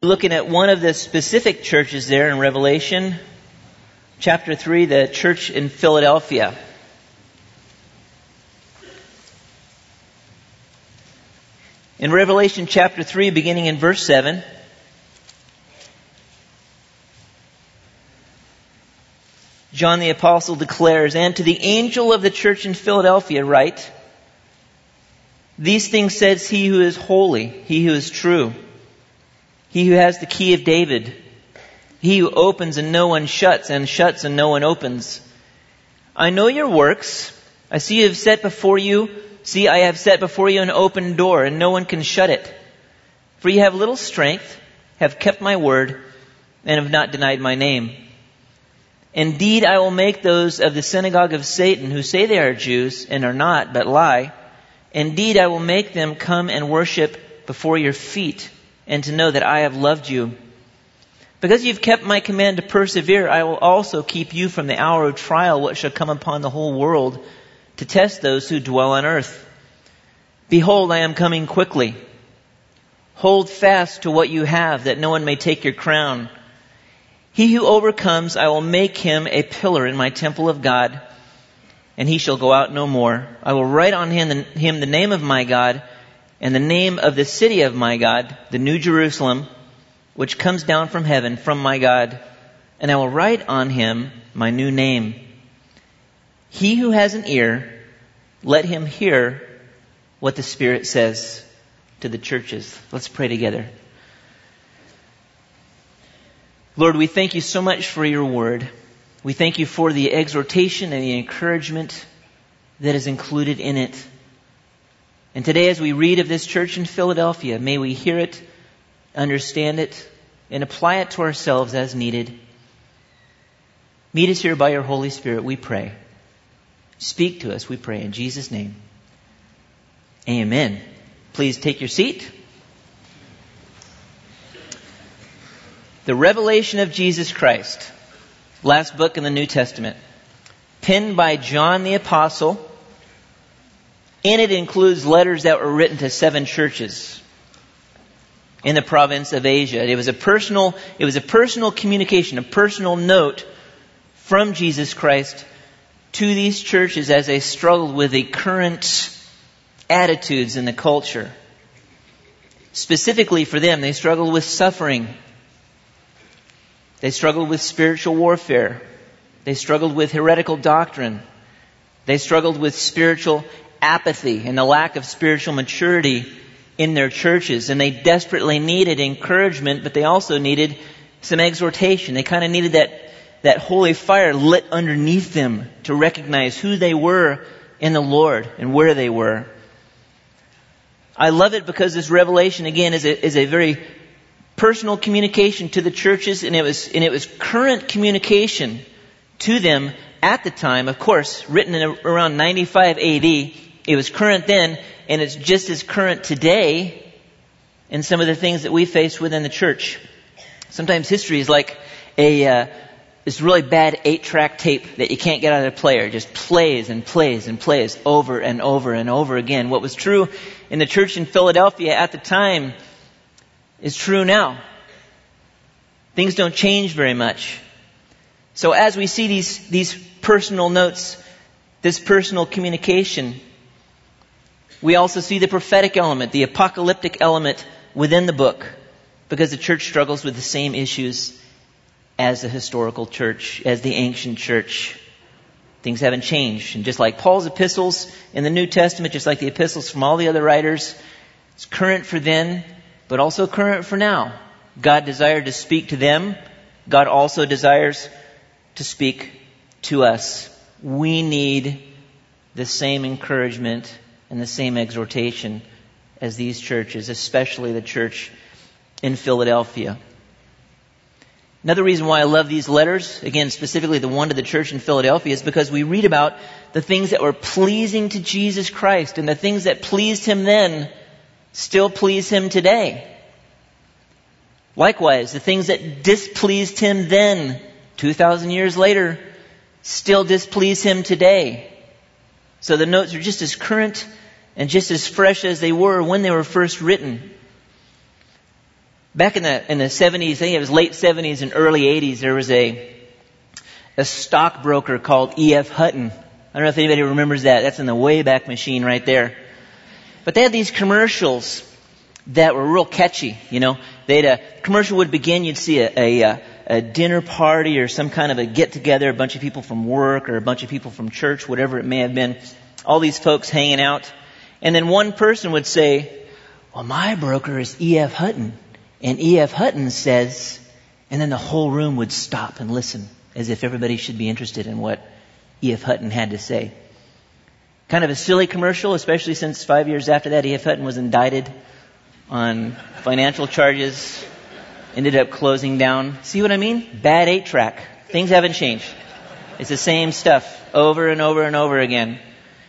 Looking at one of the specific churches there in Revelation chapter 3, the church in Philadelphia. In Revelation chapter 3, beginning in verse 7, John the Apostle declares, "And to the angel of the church in Philadelphia write, These things says he who is holy, he who is true, he who has the key of David, he who opens and no one shuts, and shuts and no one opens. I know your works. I see I have set before you an open door, and no one can shut it. For you have little strength, have kept my word, and have not denied my name. Indeed, I will make those of the synagogue of Satan who say they are Jews and are not, but lie. Indeed, I will make them come and worship before your feet, and to know that I have loved you. Because you've kept my command to persevere, I will also keep you from the hour of trial which shall come upon the whole world, to test those who dwell on earth. Behold, I am coming quickly. Hold fast to what you have, that no one may take your crown. He who overcomes, I will make him a pillar in my temple of God, and he shall go out no more. I will write on him the name of my God, and the name of the city of my God, the New Jerusalem, which comes down from heaven, from my God, and I will write on him my new name. He who has an ear, let him hear what the Spirit says to the churches." Let's pray together. Lord, we thank you so much for your word. We thank you for the exhortation and the encouragement that is included in it. And today, as we read of this church in Philadelphia, may we hear it, understand it, and apply it to ourselves as needed. Meet us here by your Holy Spirit, we pray. Speak to us, we pray, in Jesus' name. Amen. Please take your seat. The Revelation of Jesus Christ, last book in the New Testament, penned by John the Apostle. And it includes letters that were written to 7 churches in the province of Asia. It was a personal communication, a personal note from Jesus Christ to these churches as they struggled with the current attitudes in the culture. Specifically for them, they struggled with suffering. They struggled with spiritual warfare. They struggled with heretical doctrine. They struggled with spiritual apathy and the lack of spiritual maturity in their churches. And they desperately needed encouragement, but they also needed some exhortation. They kind of needed that holy fire lit underneath them to recognize who they were in the Lord and where they were. I love it because this revelation, again, is a very personal communication to the churches, and it was current communication to them at the time. Of course, written in around 95 AD. It was current then, and it's just as current today in some of the things that we face within the church. Sometimes history is like this really bad 8-track tape that you can't get out of the player. It just plays and plays and plays over and over and over again. What was true in the church in Philadelphia at the time is true now. Things don't change very much. So as we see these personal notes, this personal communication, we also see the prophetic element, the apocalyptic element within the book, because the church struggles with the same issues as the historical church, as the ancient church. Things haven't changed. And just like Paul's epistles in the New Testament, just like the epistles from all the other writers, it's current for then, but also current for now. God desired to speak to them. God also desires to speak to us. We need the same encouragement and the same exhortation as these churches, especially the church in Philadelphia. Another reason why I love these letters, again, specifically the one to the church in Philadelphia, is because we read about the things that were pleasing to Jesus Christ, and the things that pleased Him then still please Him today. Likewise, the things that displeased Him then, 2,000 years later, still displease Him today. So the notes are just as current and just as fresh as they were when they were first written. Back in the 70s, I think it was late 70s and early 80s, there was a stockbroker called E.F. Hutton. I don't know if anybody remembers that. That's in the Wayback Machine right there. But they had these commercials that were real catchy, you know. Commercial would begin, you'd see a dinner party or some kind of a get-together, a bunch of people from work or a bunch of people from church, whatever it may have been. All these folks hanging out. And then one person would say, well, my broker is E.F. Hutton. And E.F. Hutton says, and then the whole room would stop and listen as if everybody should be interested in what E.F. Hutton had to say. Kind of a silly commercial, especially since 5 years after that, E.F. Hutton was indicted on financial charges, ended up closing down. See what I mean? Bad 8-track. Things haven't changed. It's the same stuff over and over and over again.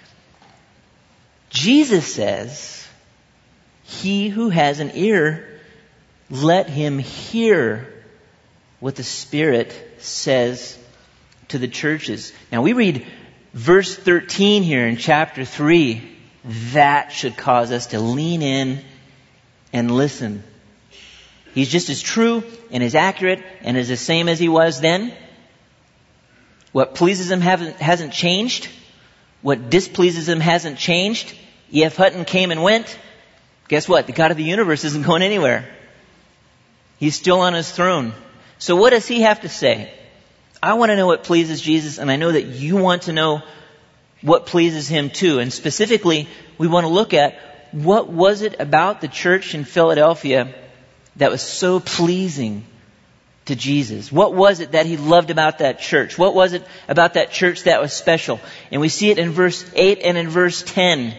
Jesus says, he who has an ear, let him hear what the Spirit says to the churches. Now we read verse 13 here in chapter 3. That should cause us to lean in and listen. He's just as true and as accurate and as the same as he was then. What pleases him hasn't changed. What displeases him hasn't changed. E.F. Hutton came and went. Guess what? The God of the universe isn't going anywhere. He's still on his throne. So what does he have to say? I want to know what pleases Jesus, and I know that you want to know what pleases him too. And specifically, we want to look at what was it about the church in Philadelphia that was so pleasing to Jesus? What was it that he loved about that church? What was it about that church that was special? And we see it in verse 8 and in verse 10.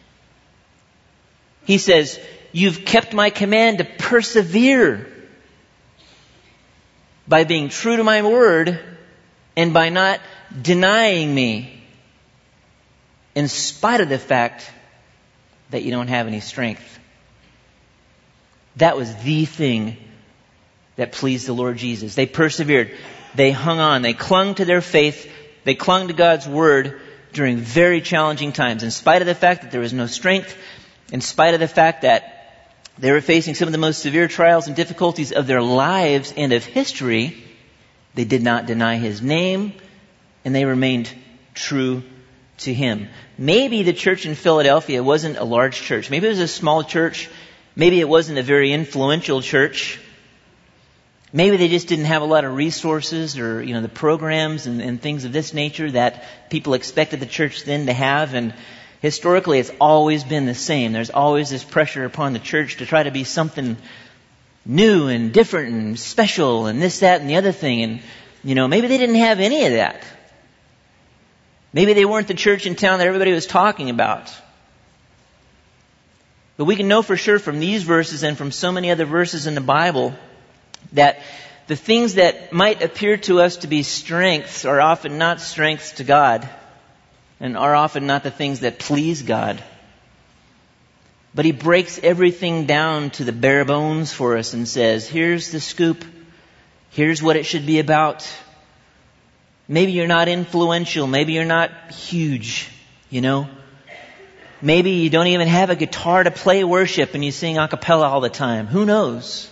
He says, you've kept my command to persevere by being true to my word and by not denying me in spite of the fact that you don't have any strength. That was the thing that pleased the Lord Jesus. They persevered. They hung on. They clung to their faith. They clung to God's word during very challenging times. In spite of the fact that there was no strength, in spite of the fact that they were facing some of the most severe trials and difficulties of their lives and of history, they did not deny his name, and they remained true to him. Maybe the church in Philadelphia wasn't a large church. Maybe it was a small church. Maybe it wasn't a very influential church. Maybe they just didn't have a lot of resources or, the programs and things of this nature that people expected the church then to have. And historically, it's always been the same. There's always this pressure upon the church to try to be something new and different and special and this, that, and the other thing. And, maybe they didn't have any of that. Maybe they weren't the church in town that everybody was talking about. But we can know for sure from these verses and from so many other verses in the Bible that the things that might appear to us to be strengths are often not strengths to God and are often not the things that please God. But he breaks everything down to the bare bones for us and says, here's the scoop. Here's what it should be about. Maybe you're not influential. Maybe you're not huge, Maybe you don't even have a guitar to play worship and you sing a cappella all the time. Who knows?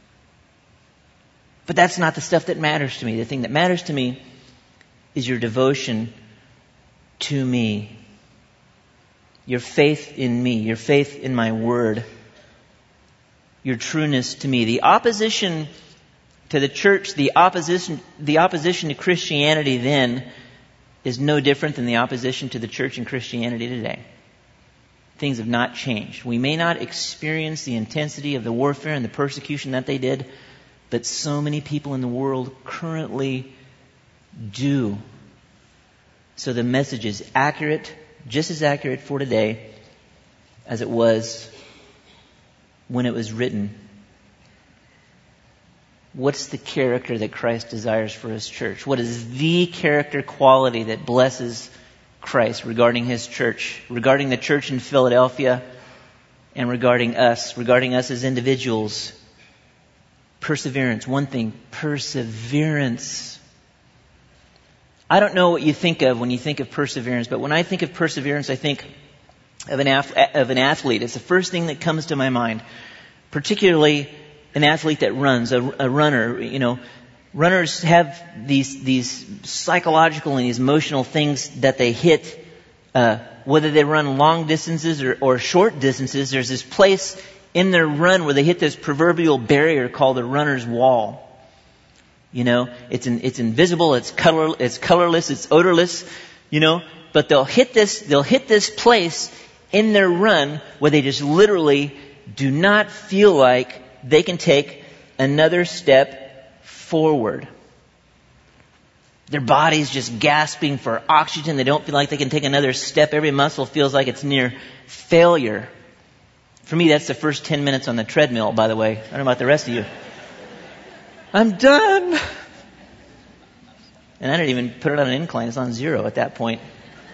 But that's not the stuff that matters to me. The thing that matters to me is your devotion to me. Your faith in me. Your faith in my word. Your trueness to me. The opposition to the church, the opposition to Christianity then is no different than the opposition to the church and Christianity today. Things have not changed. We may not experience the intensity of the warfare and the persecution that they did, but so many people in the world currently do. So the message is accurate, just as accurate for today as it was when it was written. What's the character that Christ desires for his church? What is the character quality that blesses Christ regarding his church, regarding the church in Philadelphia, and regarding us as individuals? Perseverance. One thing, perseverance. I don't know what you think of when you think of perseverance, but when I think of perseverance, I think of an athlete. It's the first thing that comes to my mind, particularly an athlete that runs, a runner, runners have these psychological and these emotional things that they hit, whether they run long distances or short distances. There's this place in their run where they hit this proverbial barrier called the runner's wall. It's invisible, it's colorless, it's odorless, but they'll hit this place in their run where they just literally do not feel like they can take another step forward. Their body's just gasping for oxygen. They don't feel like they can take another step. Every muscle feels like it's near failure. For me, that's the first 10 minutes on the treadmill, by the way. I don't know about the rest of you. I'm done. And I didn't even put it on an incline. It's on 0 at that point.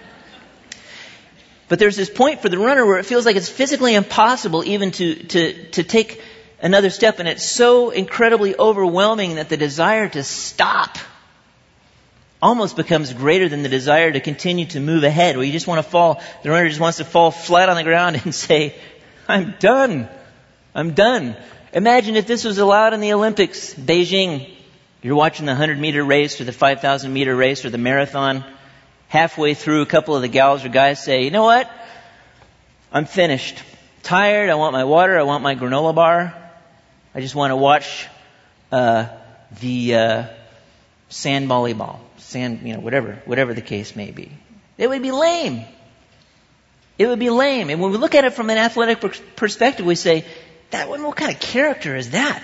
But there's this point for the runner where it feels like it's physically impossible even to take another step. And it's so incredibly overwhelming that the desire to stop almost becomes greater than the desire to continue to move ahead. Where you just want to fall. The runner just wants to fall flat on the ground and say, I'm done. I'm done. Imagine if this was allowed in the Olympics, Beijing. You're watching the 100-meter race or the 5,000-meter race or the marathon. Halfway through, a couple of the gals or guys say, you know what? I'm finished. Tired. I want my water. I want my granola bar. I just want to watch the sand volleyball. Whatever the case may be. It would be lame. It would be lame. And when we look at it from an athletic perspective, we say, what kind of character is that?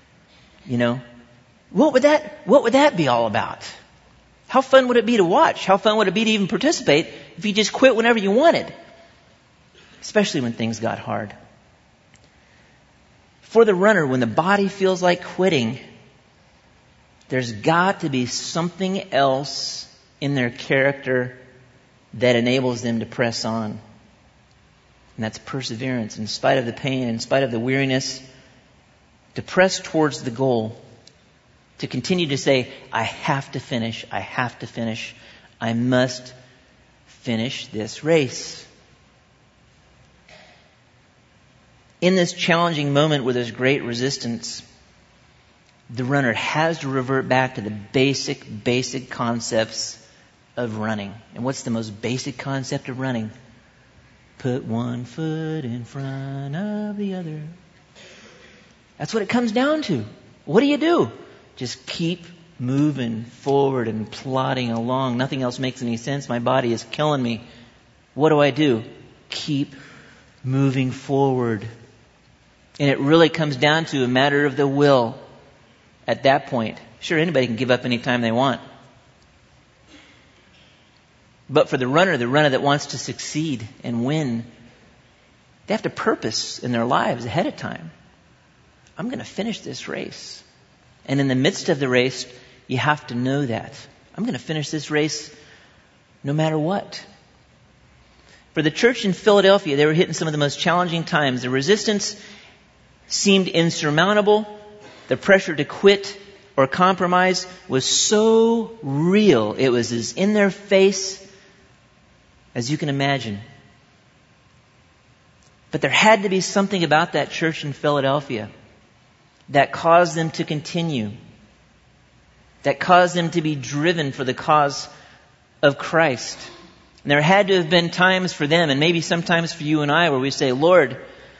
What would that be all about? How fun would it be to watch? How fun would it be to even participate if you just quit whenever you wanted? Especially when things got hard. For the runner, when the body feels like quitting, there's got to be something else in their character that enables them to press on. And that's perseverance. In spite of the pain, in spite of the weariness, to press towards the goal. To continue to say, I have to finish, I have to finish, I must finish this race. In this challenging moment where there's great resistance, the runner has to revert back to the basic concepts of running. And what's the most basic concept of running? Put one foot in front of the other. That's what it comes down to. What do? Just keep moving forward and plodding along. Nothing else makes any sense. My body is killing me. What do? Keep moving forward. And it really comes down to a matter of the will at that point. Sure, anybody can give up any time they want. But for the runner that wants to succeed and win, they have to purpose in their lives ahead of time. I'm going to finish this race. And in the midst of the race, you have to know that. I'm going to finish this race no matter what. For the church in Philadelphia, they were hitting some of the most challenging times. The resistance seemed insurmountable. The pressure to quit or compromise was so real. It was as in their face as you can imagine. But there had to be something about that church in Philadelphia that caused them to continue, that caused them to be driven for the cause of Christ. And there had to have been times for them, and maybe sometimes for you and I, where we say, Lord,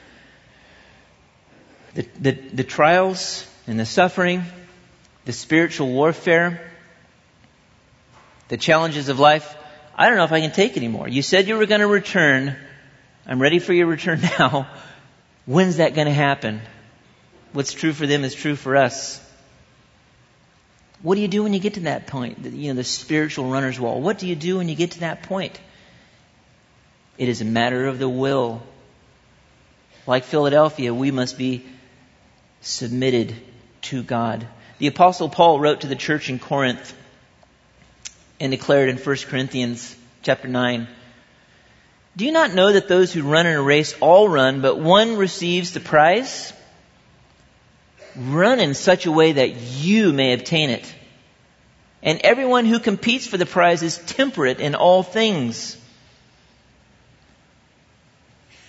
the trials and the suffering, the spiritual warfare, the challenges of life, I don't know if I can take anymore. You said you were going to return. I'm ready for your return now. When's that going to happen? What's true for them is true for us. What do you do when you get to that point? The spiritual runner's wall. What do you do when you get to that point? It is a matter of the will. Like Philadelphia, we must be submitted to God. The Apostle Paul wrote to the church in Corinth and declared in 1 Corinthians chapter 9, do you not know that those who run in a race all run, but one receives the prize? Run in such a way that you may obtain it. And everyone who competes for the prize is temperate in all things.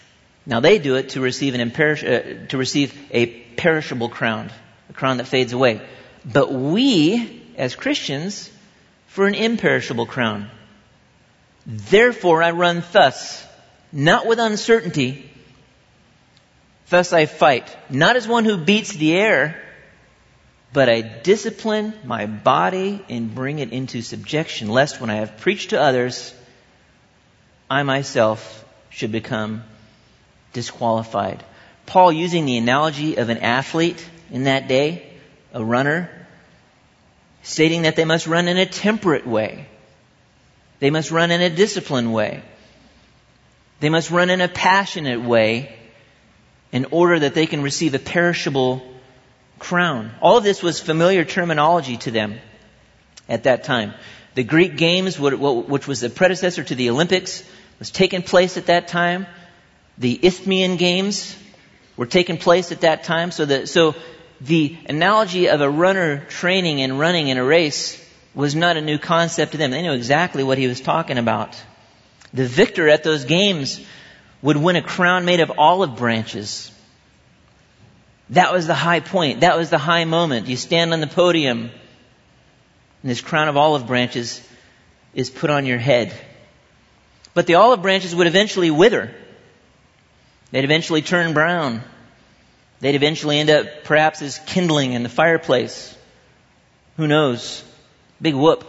Now they do it to receive a perishable crown, a crown that fades away. But we, as Christians, for an imperishable crown. Therefore I run thus, not with uncertainty. Thus I fight, not as one who beats the air, but I discipline my body and bring it into subjection, lest when I have preached to others, I myself should become disqualified. Paul, using the analogy of an athlete in that day, a runner, stating that they must run in a temperate way. They must run in a disciplined way. They must run in a passionate way in order that they can receive a perishable crown. All of this was familiar terminology to them at that time. The Greek Games, which was the predecessor to the Olympics, was taking place at that time. The Isthmian Games were taking place at that time. So the analogy of a runner training and running in a race was not a new concept to them. They knew exactly what he was talking about. The victor at those games would win a crown made of olive branches. That was the high point. That was the high moment. You stand on the podium, and this crown of olive branches is put on your head. But the olive branches would eventually wither. They'd eventually turn brown. They'd eventually end up perhaps as kindling in the fireplace. Who knows? Big whoop.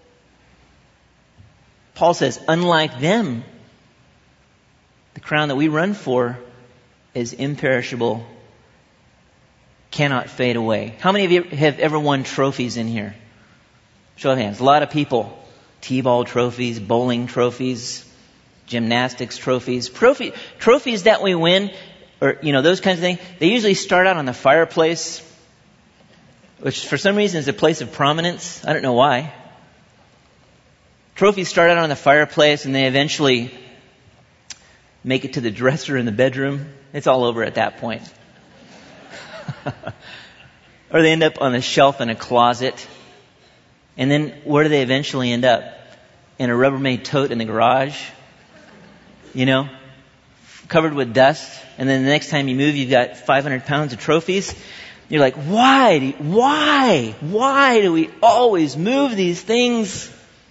Paul says, unlike them, the crown that we run for is imperishable, cannot fade away. How many of you have ever won trophies in here? Show of hands. A lot of people. T-ball trophies, bowling trophies, gymnastics trophies. Trophies that we win, or, those kinds of things, they usually start out on the fireplace, which for some reason is a place of prominence. I don't know why. Trophies start out on the fireplace and they eventually make it to the dresser in the bedroom. It's all over at that point. Or they end up on a shelf in a closet. And then where do they eventually end up? In a Rubbermaid tote in the garage. Covered with dust. And then the next time you move, you've got 500 pounds of trophies. You're like, why do we always move these things?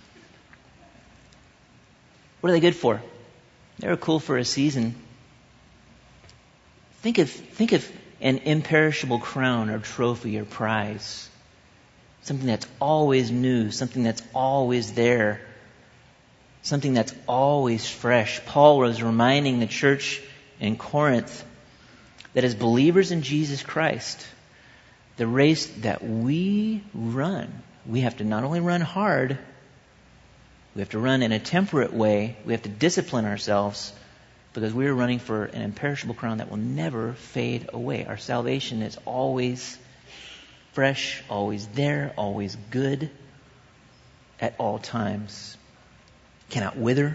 What are they good for? They were cool for a season. Think of an imperishable crown or trophy or prize. Something that's always new, something that's always there, something that's always fresh. Paul was reminding the church in Corinth that as believers in Jesus Christ, the race that we run, we have to not only run hard, we have to run in a temperate way. We have to discipline ourselves because we are running for an imperishable crown that will never fade away. Our salvation is always fresh, always there, always good at all times. Cannot wither.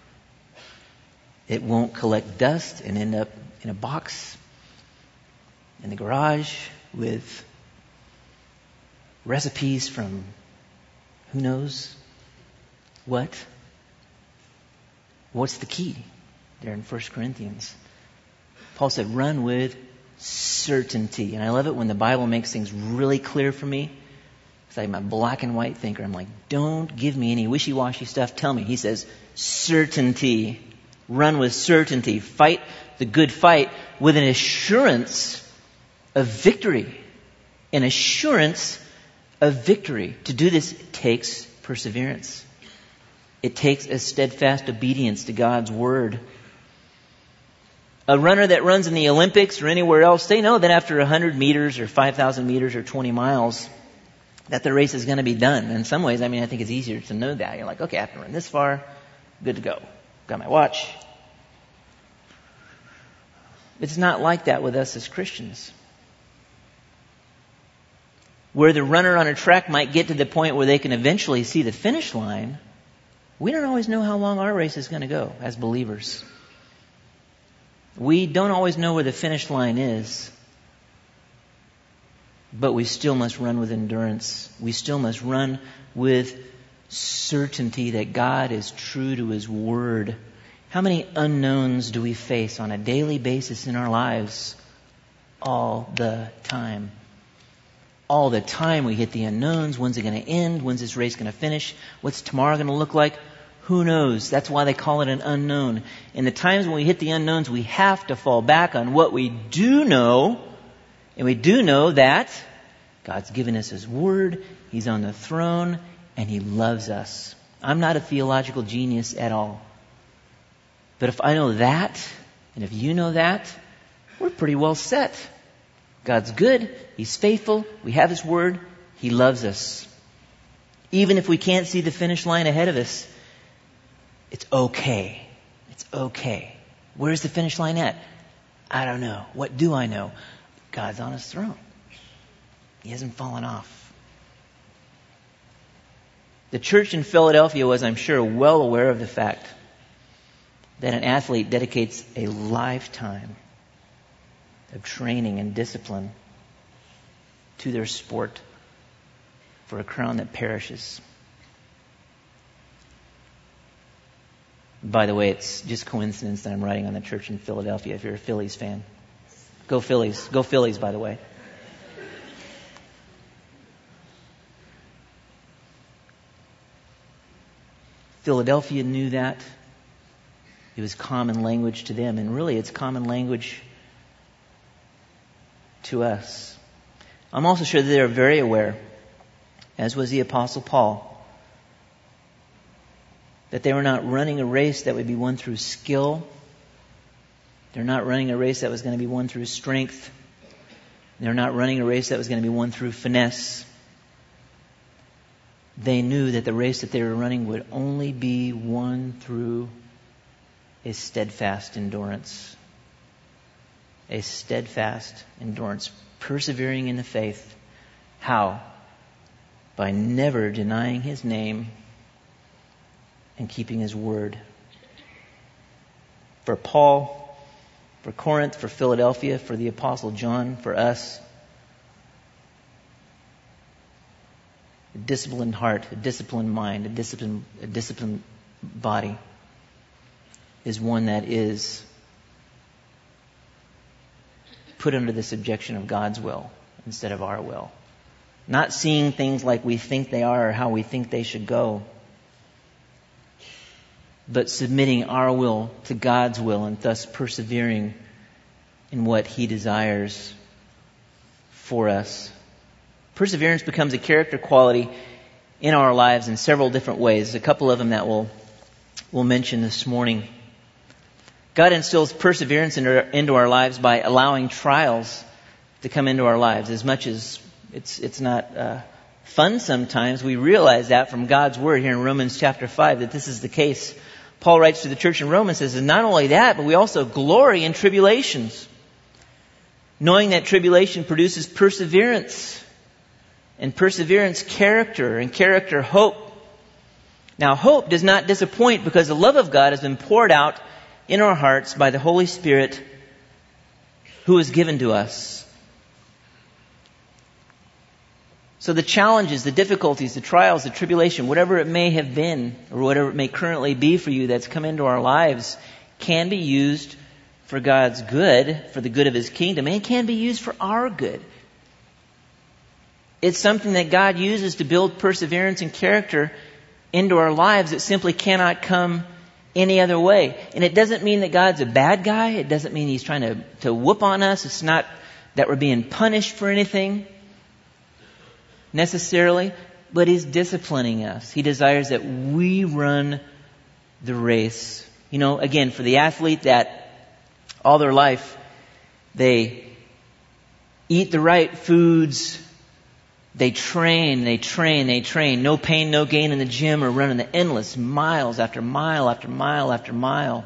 It won't collect dust and end up in a box in the garage with recipes from who knows what? What's the key there in 1 Corinthians? Paul said, run with certainty. And I love it when the Bible makes things really clear for me. It's like I'm a black and white thinker. I'm like, don't give me any wishy-washy stuff. Tell me. He says, certainty. Run with certainty. Fight the good fight with an assurance of victory. An assurance of victory. To do this takes perseverance. It takes a steadfast obedience to God's word. A runner that runs in the Olympics or anywhere else, they know that after 100 meters or 5,000 meters or 20 miles, that the race is going to be done. In some ways, I think it's easier to know that. You're like, okay, I have to run this far, good to go. Got my watch. It's not like that with us as Christians. Where the runner on a track might get to the point where they can eventually see the finish line, we don't always know how long our race is going to go as believers. We don't always know where the finish line is, but we still must run with endurance. We still must run with certainty that God is true to His word How many unknowns do we face on a daily basis in our lives? All the time. All the time we hit the unknowns. When's it going to end? When's this race going to finish? What's tomorrow going to look like? Who knows? That's why they call it an unknown. In the times when we hit the unknowns, we have to fall back on what we do know. And we do know that God's given us His Word. He's on the throne. And He loves us. I'm not a theological genius at all. But if I know that, and if you know that, we're pretty well set. God's good. He's faithful. We have His Word. He loves us. Even if we can't see the finish line ahead of us, it's okay. It's okay. Where's the finish line at? I don't know. What do I know? God's on His throne. He hasn't fallen off. The church in Philadelphia was, I'm sure, well aware of the fact that an athlete dedicates a lifetime of training and discipline to their sport for a crown that perishes. By the way, it's just coincidence that I'm writing on the church in Philadelphia if you're a Phillies fan. Go Phillies. Go Phillies, by the way. Philadelphia knew that. It was common language to them, and really it's common language to us. I'm also sure that they are very aware, as was the Apostle Paul, that they were not running a race that would be won through skill. They're not running a race that was going to be won through strength. They're not running a race that was going to be won through finesse. They knew that the race that they were running would only be won through a steadfast endurance. A steadfast endurance. Persevering in the faith. How? By never denying His name and keeping His word. For Paul, for Corinth, for Philadelphia, for the Apostle John, for us, a disciplined heart, a disciplined mind, a disciplined body is one that is put under the subjection of God's will instead of our will. Not seeing things like we think they are or how we think they should go, but submitting our will to God's will and thus persevering in what He desires for us. Perseverance becomes a character quality in our lives in several different ways. A couple of them that we'll mention this morning. God instills perseverance into our lives by allowing trials to come into our lives. As much as it's not fun sometimes, we realize that from God's Word here in Romans chapter 5 that this is the case. Paul writes to the church in Romans, says, and not only that, but we also glory in tribulations, knowing that tribulation produces perseverance, and perseverance character, and character hope. Now hope does not disappoint because the love of God has been poured out in our hearts by the Holy Spirit who is given to us. So the challenges, the difficulties, the trials, the tribulation, whatever it may have been or whatever it may currently be for you that's come into our lives can be used for God's good, for the good of His kingdom, and can be used for our good. It's something that God uses to build perseverance and character into our lives. It simply cannot come any other way. And it doesn't mean that God's a bad guy. It doesn't mean He's trying to whoop on us. It's not that we're being punished for anything necessarily, but He's disciplining us. He desires that we run the race. You know, again, for the athlete that all their life they eat the right foods, they train. No pain, no gain in the gym or running the endless miles after mile after mile after mile.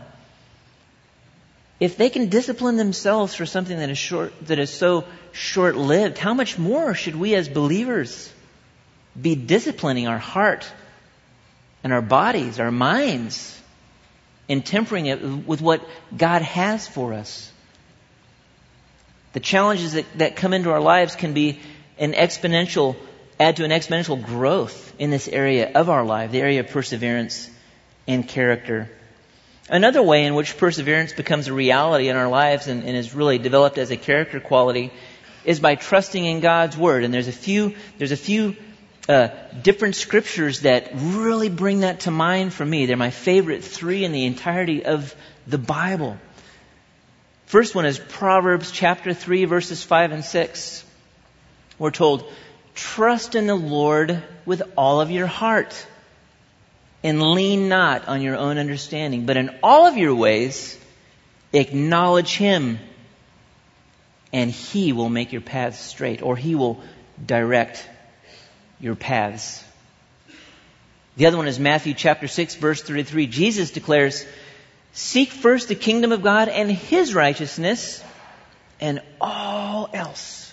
If they can discipline themselves for something that is so short-lived, how much more should we as believers be disciplining our heart and our bodies, our minds, and tempering it with what God has for us? The challenges that come into our lives can be add to an exponential growth in this area of our life, the area of perseverance and character. Another way in which perseverance becomes a reality in our lives and is really developed as a character quality is by trusting in God's Word. And there's a few different scriptures that really bring that to mind for me. They're my favorite 3 in the entirety of the Bible. First one is Proverbs chapter 3, verses 5 and 6. We're told, trust in the Lord with all of your heart and lean not on your own understanding, but in all of your ways acknowledge Him, and He will make your paths straight, or He will direct your paths. The other one is Matthew chapter 6, verse 33. Jesus declares, seek first the kingdom of God and His righteousness, and all else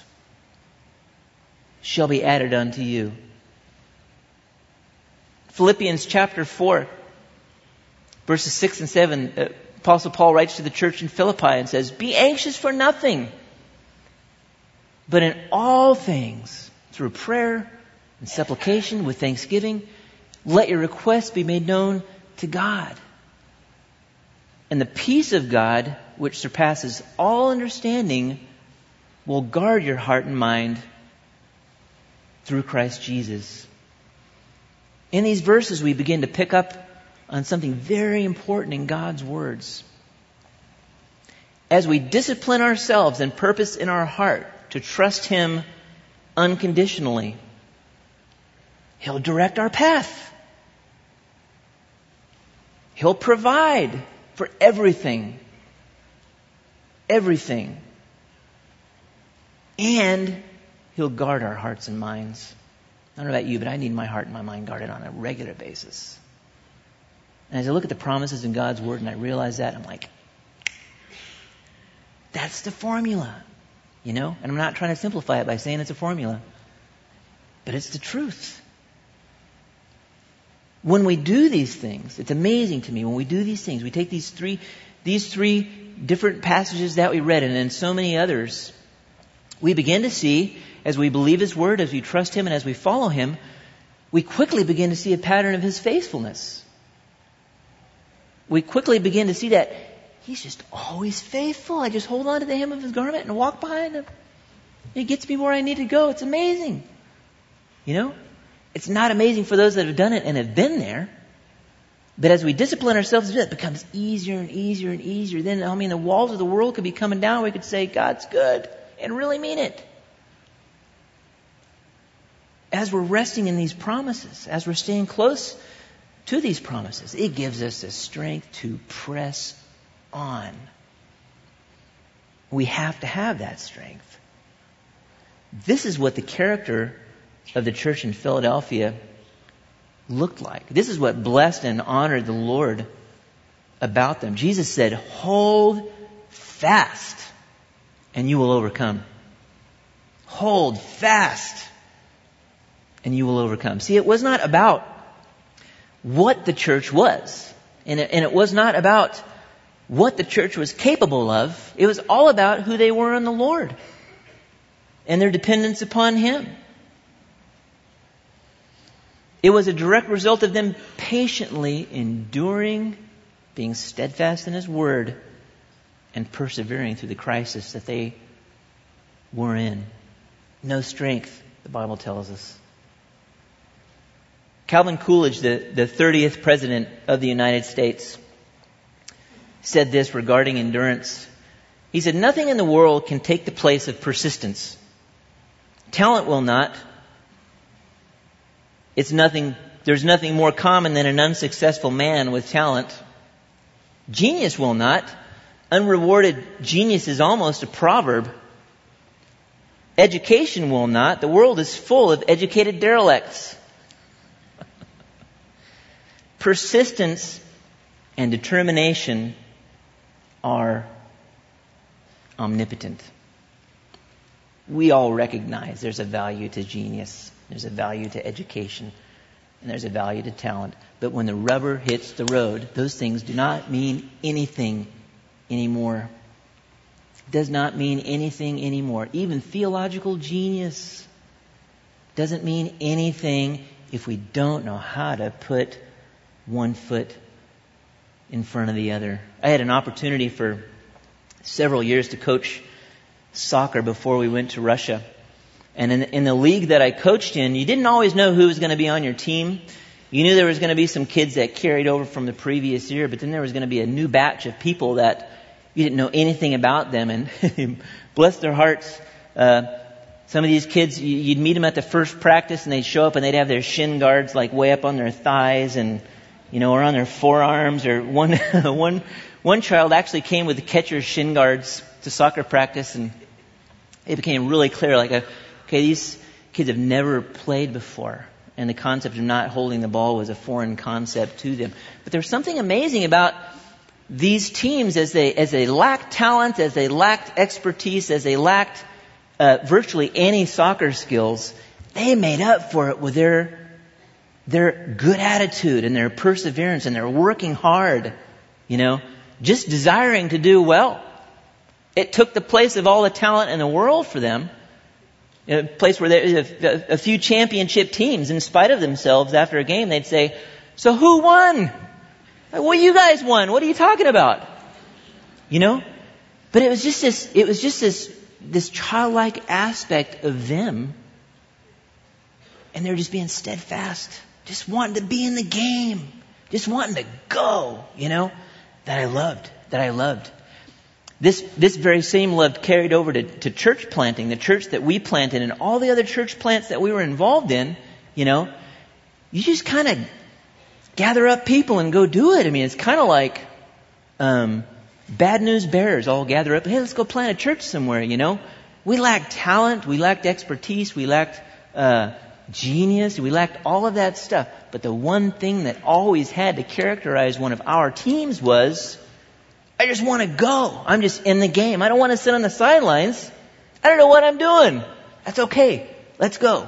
shall be added unto you. Philippians chapter 4, verses 6 and 7, Apostle Paul writes to the church in Philippi and says, be anxious for nothing, but in all things, through prayer and supplication with thanksgiving, let your requests be made known to God. And the peace of God, which surpasses all understanding, will guard your heart and mind through Christ Jesus. In these verses, we begin to pick up on something very important in God's words. As we discipline ourselves and purpose in our heart to trust Him unconditionally, He'll direct our path. He'll provide for everything. Everything. And He'll guard our hearts and minds. I don't know about you, but I need my heart and my mind guarded on a regular basis. And as I look at the promises in God's Word and I realize that, I'm like, that's the formula. You know? And I'm not trying to simplify it by saying it's a formula. But it's the truth. When we do these things, it's amazing to me, when we do these things, we take these three different passages that we read and then so many others, we begin to see, as we believe His Word, as we trust Him and as we follow Him, we quickly begin to see a pattern of His faithfulness. We quickly begin to see that He's just always faithful. I just hold on to the hem of His garment and walk behind Him. He gets me where I need to go. It's amazing. You know? It's not amazing for those that have done it and have been there. But as we discipline ourselves to do it, it becomes easier and easier and easier. Then, the walls of the world could be coming down. We could say, God's good, and really mean it. As we're resting in these promises, as we're staying close to these promises, it gives us the strength to press on. We have to have that strength. This is what the character of the church in Philadelphia looked like. This is what blessed and honored the Lord about them. Jesus said, hold fast and you will overcome. Hold fast and you will overcome. See, it was not about what the church was. And it was not about what the church was capable of. It was all about who they were in the Lord and their dependence upon Him. It was a direct result of them patiently enduring, being steadfast in His Word, and persevering through the crisis that they were in. No strength, the Bible tells us. Calvin Coolidge, the 30th President of the United States, said this regarding endurance. He said, nothing in the world can take the place of persistence. Talent will not. There's nothing more common than an unsuccessful man with talent. Genius will not. Unrewarded genius is almost a proverb. Education will not. The world is full of educated derelicts. Persistence and determination are omnipotent. We all recognize there's a value to genius. There's a value to education, and there's a value to talent. But when the rubber hits the road, those things do not mean anything anymore. Does not mean anything anymore. Even theological genius doesn't mean anything if we don't know how to put one foot in front of the other. I had an opportunity for several years to coach soccer before we went to Russia. And in the league that I coached in, you didn't always know who was going to be on your team. You knew there was going to be some kids that carried over from the previous year, but then there was going to be a new batch of people that you didn't know anything about them. And bless their hearts, some of these kids, you'd meet them at the first practice and they'd show up and they'd have their shin guards like way up on their thighs and, or on their forearms. Or one child actually came with the catcher's shin guards to soccer practice, and it became really clear, okay, these kids have never played before. And the concept of not holding the ball was a foreign concept to them. But there's something amazing about these teams as they lacked talent, as they lacked expertise, as they lacked virtually any soccer skills. They made up for it with their good attitude and their perseverance and their working hard, just desiring to do well. It took the place of all the talent in the world for them. A place where there's a few championship teams, in spite of themselves, after a game, they'd say, "So who won? Well, you guys won. What are you talking about?" But it was just this childlike aspect of them, and they're just being steadfast, just wanting to be in the game, just wanting to go. That I loved. This very same love carried over to church planting, the church that we planted and all the other church plants that we were involved in. You just kind of gather up people and go do it. I mean, it's kind of like bad news bearers all gather up. Hey, let's go plant a church somewhere, We lacked talent. We lacked expertise. We lacked genius. We lacked all of that stuff. But the one thing that always had to characterize one of our teams was, I just want to go. I'm just in the game. I don't want to sit on the sidelines. I don't know what I'm doing. That's okay. Let's go.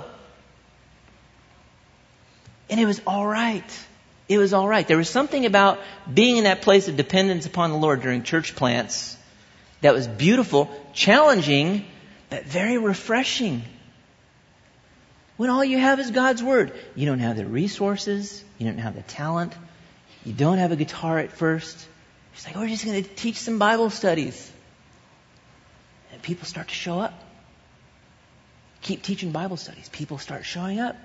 And it was all right. It was all right. There was something about being in that place of dependence upon the Lord during church plants that was beautiful, challenging, but very refreshing. When all you have is God's Word. You don't have the resources. You don't have the talent. You don't have a guitar at first. She's like, we're just going to teach some Bible studies. And people start to show up. Keep teaching Bible studies. People start showing up.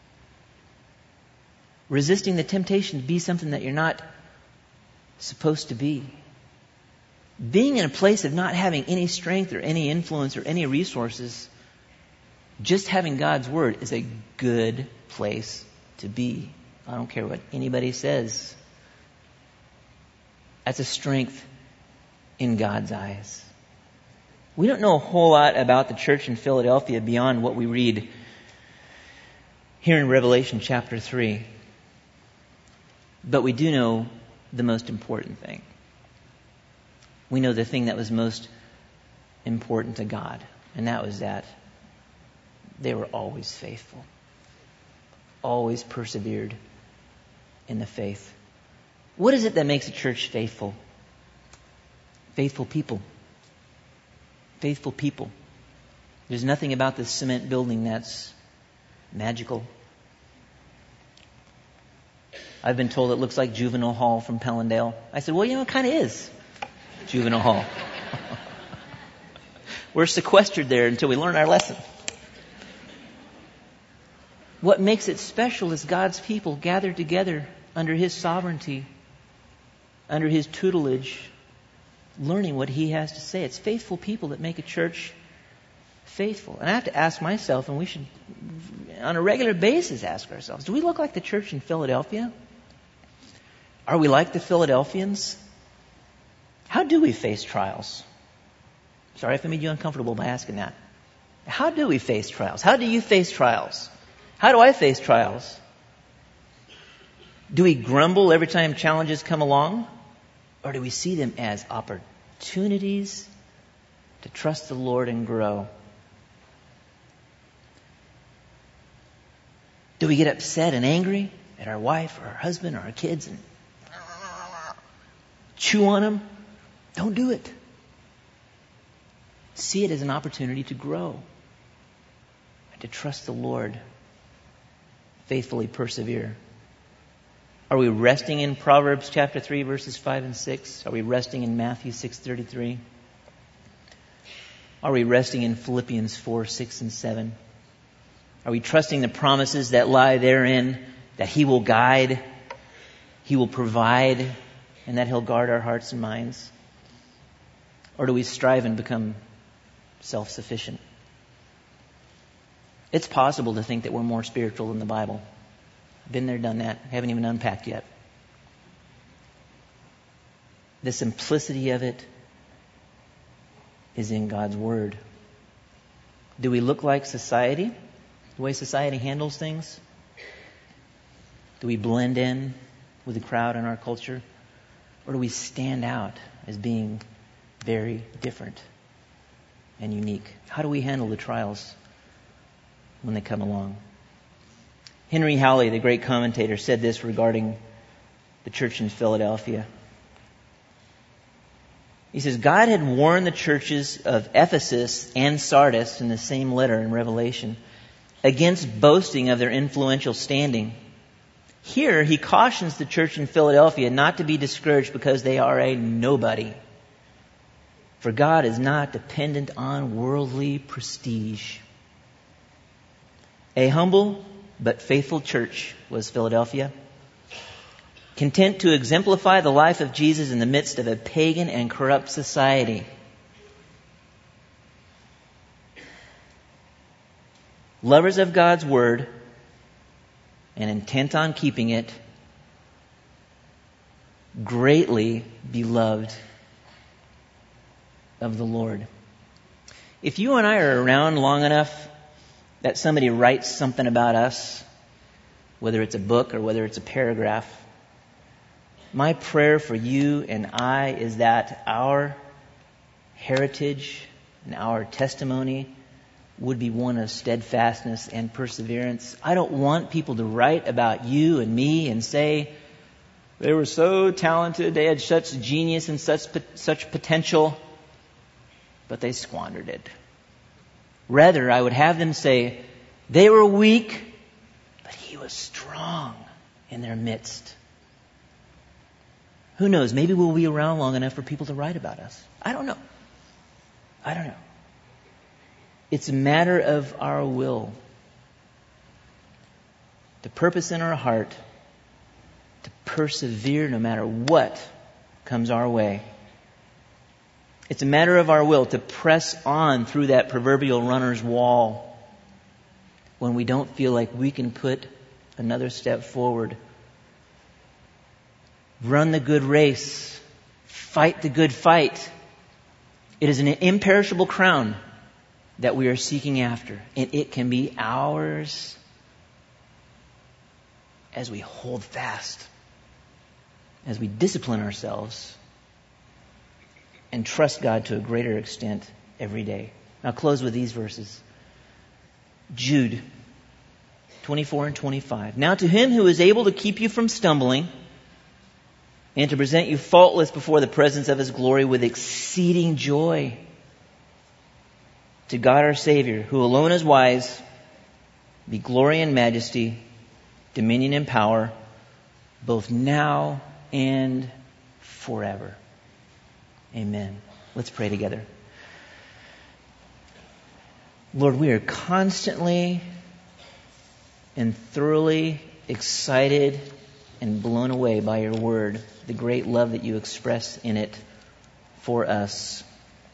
Resisting the temptation to be something that you're not supposed to be. Being in a place of not having any strength or any influence or any resources, just having God's Word is a good place to be. I don't care what anybody says. That's a strength in God's eyes. We don't know a whole lot about the church in Philadelphia beyond what we read here in Revelation chapter 3. But we do know the most important thing. We know the thing that was most important to God, and that was that they were always faithful, always persevered in the faith. What is it that makes a church faithful? Faithful people. Faithful people. There's nothing about this cement building that's magical. I've been told it looks like Juvenile Hall from Pellendale. I said, well, it kind of is Juvenile Hall. We're sequestered there until we learn our lesson. What makes it special is God's people gathered together under His sovereignty, under His tutelage, learning what He has to say. It's faithful people that make a church faithful. And I have to ask myself, and we should, on a regular basis, ask ourselves, do we look like the church in Philadelphia? Are we like the Philadelphians? How do we face trials? Sorry if I made you uncomfortable by asking that. How do we face trials? How do you face trials? How do I face trials? Do we grumble every time challenges come along? Or do we see them as opportunities to trust the Lord and grow? Do we get upset and angry at our wife or our husband or our kids and chew on them? Don't do it. See it as an opportunity to grow and to trust the Lord, faithfully persevere. Are we resting in Proverbs chapter 3, verses 5 and 6? Are we resting in Matthew 6:33? Are we resting in Philippians 4, 6 and 7? Are we trusting the promises that lie therein, that He will guide, He will provide, and that He'll guard our hearts and minds? Or do we strive and become self-sufficient? It's possible to think that we're more spiritual than the Bible. Been there, done that. Haven't even unpacked yet. The simplicity of it is in God's Word. Do we look like society? The way society handles things? Do we blend in with the crowd in our culture? Or do we stand out as being very different and unique? How do we handle the trials when they come along? Henry Howley, the great commentator, said this regarding the church in Philadelphia. He says, God had warned the churches of Ephesus and Sardis in the same letter in Revelation against boasting of their influential standing. Here, he cautions the church in Philadelphia not to be discouraged because they are a nobody. For God is not dependent on worldly prestige. A humble but faithful church was Philadelphia, content to exemplify the life of Jesus in the midst of a pagan and corrupt society. Lovers of God's Word and intent on keeping it, greatly beloved of the Lord. If you and I are around long enough that somebody writes something about us, whether it's a book or whether it's a paragraph, my prayer for you and I is that our heritage and our testimony would be one of steadfastness and perseverance. I don't want people to write about you and me and say, they were so talented, they had such genius and such potential, but they squandered it. Rather, I would have them say, they were weak, but He was strong in their midst. Who knows? Maybe we'll be around long enough for people to write about us. I don't know. It's a matter of our will. The purpose in our heart to persevere no matter what comes our way. It's a matter of our will to press on through that proverbial runner's wall when we don't feel like we can put another step forward. Run the good race. Fight the good fight. It is an imperishable crown that we are seeking after, and it can be ours as we hold fast, as we discipline ourselves and trust God to a greater extent every day. I'll close with these verses. Jude 24 and 25. Now to Him who is able to keep you from stumbling and to present you faultless before the presence of His glory with exceeding joy. To God our Savior, who alone is wise, be glory and majesty, dominion and power, both now and forever. Amen. Let's pray together. Lord, we are constantly and thoroughly excited and blown away by your word, the great love that you express in it for us.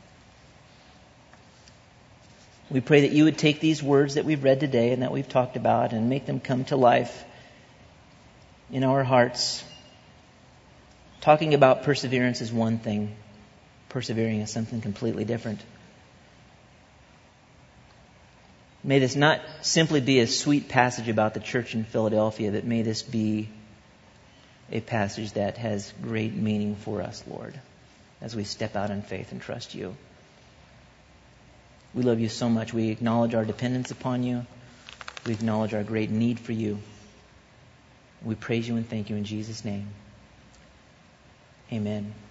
We pray that you would take these words that we've read today and that we've talked about and make them come to life in our hearts. Talking about perseverance is one thing. Persevering is something completely different. May this not simply be a sweet passage about the church in Philadelphia, but may this be a passage that has great meaning for us, Lord, as we step out in faith and trust you. We love you so much. We acknowledge our dependence upon you. We acknowledge our great need for you. We praise you and thank you in Jesus' name. Amen.